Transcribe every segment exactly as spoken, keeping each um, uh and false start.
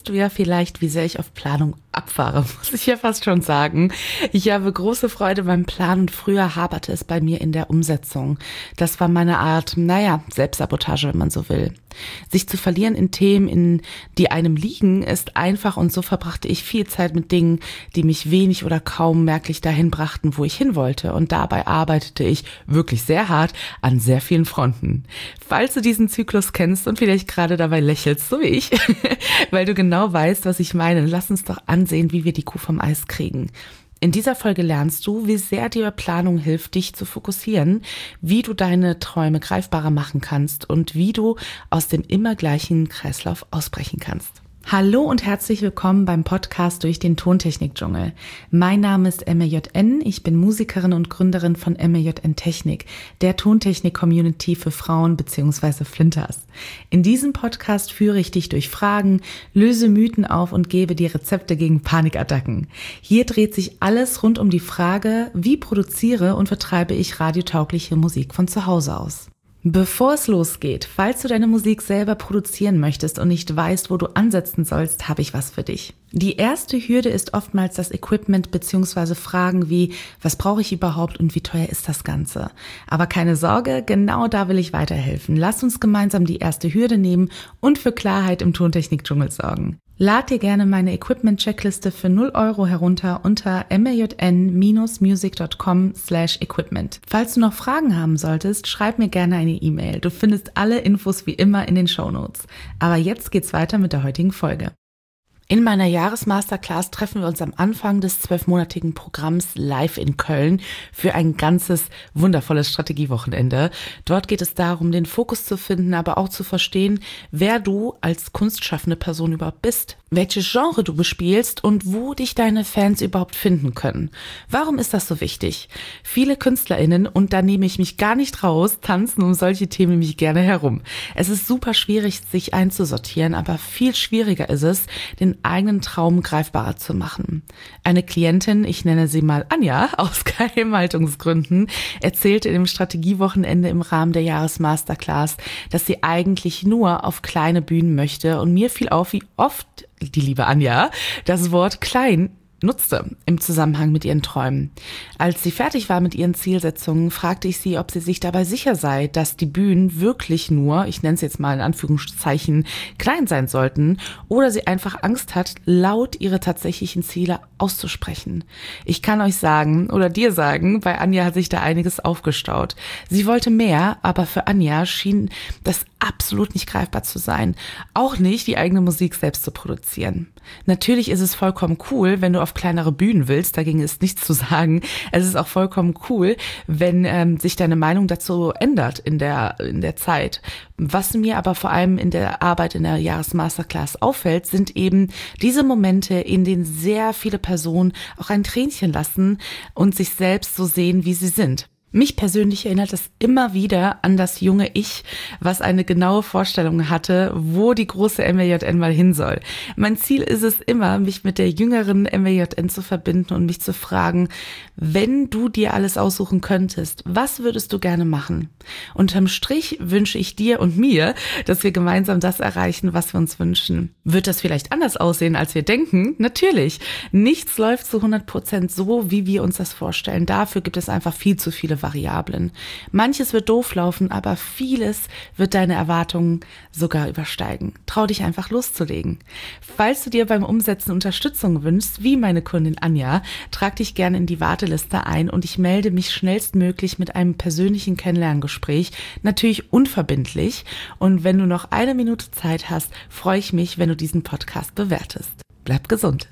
Du ja vielleicht, wie sehr ich auf Planung abfahre, muss ich ja fast schon sagen. Ich habe große Freude beim Planen und früher haperte es bei mir in der Umsetzung. Das war meine Art, naja, Selbstsabotage, wenn man so will. Sich zu verlieren in Themen, in die einem liegen, ist einfach und so verbrachte ich viel Zeit mit Dingen, die mich wenig oder kaum merklich dahin brachten, wo ich hin wollte. Und dabei arbeitete ich wirklich sehr hart an sehr vielen Fronten. Falls du diesen Zyklus kennst und vielleicht gerade dabei lächelst, so wie ich, weil du genau weißt, was ich meine, lass uns doch ansehen, wie wir die Kuh vom Eis kriegen. In dieser Folge lernst du, wie sehr dir Planung hilft, dich zu fokussieren, wie du deine Träume greifbarer machen kannst und wie du aus dem immer gleichen Kreislauf ausbrechen kannst. Hallo und herzlich willkommen beim Podcast durch den Tontechnik-Dschungel. Mein Name ist M R J N, ich bin Musikerin und Gründerin von M R J N Technik, der Tontechnik-Community für Frauen bzw. Flinters. In diesem Podcast führe ich dich durch Fragen, löse Mythen auf und gebe dir Rezepte gegen Panikattacken. Hier dreht sich alles rund um die Frage, wie produziere und vertreibe ich radiotaugliche Musik von zu Hause aus. Bevor es losgeht, falls du deine Musik selber produzieren möchtest und nicht weißt, wo du ansetzen sollst, habe ich was für dich. Die erste Hürde ist oftmals das Equipment bzw. Fragen wie, was brauche ich überhaupt und wie teuer ist das Ganze? Aber keine Sorge, genau da will ich weiterhelfen. Lass uns gemeinsam die erste Hürde nehmen und für Klarheit im Tontechnik-Dschungel sorgen. Lad dir gerne meine Equipment-Checkliste für null Euro herunter unter m r j n music dot com slash equipment. Falls du noch Fragen haben solltest, schreib mir gerne eine E-Mail. Du findest alle Infos wie immer in den Shownotes. Aber jetzt geht's weiter mit der heutigen Folge. In meiner Jahresmasterclass treffen wir uns am Anfang des zwölfmonatigen Programms live in Köln für ein ganzes wundervolles Strategiewochenende. Dort geht es darum, den Fokus zu finden, aber auch zu verstehen, wer du als kunstschaffende Person überhaupt bist, welches Genre du bespielst und wo dich deine Fans überhaupt finden können. Warum ist das so wichtig? Viele KünstlerInnen, und da nehme ich mich gar nicht raus, tanzen um solche Themen nämlich gerne herum. Es ist super schwierig, sich einzusortieren, aber viel schwieriger ist es, den eigenen Traum greifbarer zu machen. Eine Klientin, ich nenne sie mal Anja, aus Geheimhaltungsgründen, erzählte in dem Strategiewochenende im Rahmen der Jahresmasterclass, dass sie eigentlich nur auf kleine Bühnen möchte und mir fiel auf, wie oft die liebe Anja das Wort klein nutzte im Zusammenhang mit ihren Träumen. Als sie fertig war mit ihren Zielsetzungen, fragte ich sie, ob sie sich dabei sicher sei, dass die Bühnen wirklich nur, ich nenne es jetzt mal in Anführungszeichen, klein sein sollten oder sie einfach Angst hat, laut ihre tatsächlichen Ziele auszusprechen. Ich kann euch sagen oder dir sagen, bei Anja hat sich da einiges aufgestaut. Sie wollte mehr, aber für Anja schien das absolut nicht greifbar zu sein. Auch nicht, die eigene Musik selbst zu produzieren. Natürlich ist es vollkommen cool, wenn du auf kleinere Bühnen willst, dagegen ist nichts zu sagen. Es ist auch vollkommen cool, wenn ähm, sich deine Meinung dazu ändert in der in der Zeit. Was mir aber vor allem in der Arbeit in der Jahresmasterclass auffällt, sind eben diese Momente, in denen sehr viele Personen auch ein Tränchen lassen und sich selbst so sehen, wie sie sind. Mich persönlich erinnert es immer wieder an das junge Ich, was eine genaue Vorstellung hatte, wo die große M R J N mal hin soll. Mein Ziel ist es immer, mich mit der jüngeren M R J N zu verbinden und mich zu fragen, wenn du dir alles aussuchen könntest, was würdest du gerne machen? Unterm Strich wünsche ich dir und mir, dass wir gemeinsam das erreichen, was wir uns wünschen. Wird das vielleicht anders aussehen, als wir denken? Natürlich. Nichts läuft zu hundert Prozent so, wie wir uns das vorstellen. Dafür gibt es einfach viel zu viele Variablen. Manches wird doof laufen, aber vieles wird deine Erwartungen sogar übersteigen. Trau dich einfach loszulegen. Falls du dir beim Umsetzen Unterstützung wünschst, wie meine Kundin Anja, trag dich gerne in die Warteliste ein und ich melde mich schnellstmöglich mit einem persönlichen Kennenlerngespräch, natürlich unverbindlich. Und wenn du noch eine Minute Zeit hast, freue ich mich, wenn du diesen Podcast bewertest. Bleib gesund.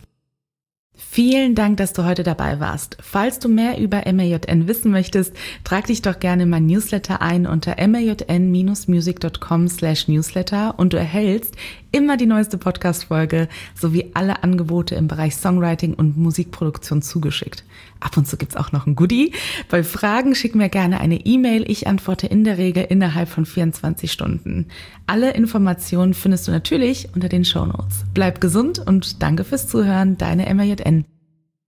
Vielen Dank, dass du heute dabei warst. Falls du mehr über M R J N wissen möchtest, trag dich doch gerne in mein Newsletter ein unter m r j n music dot com slash newsletter und du erhältst immer die neueste Podcast-Folge sowie alle Angebote im Bereich Songwriting und Musikproduktion zugeschickt. Ab und zu gibt's auch noch ein Goodie. Bei Fragen schick mir gerne eine E-Mail. Ich antworte in der Regel innerhalb von vierundzwanzig Stunden. Alle Informationen findest du natürlich unter den Shownotes. Bleib gesund und danke fürs Zuhören. Deine M R J N.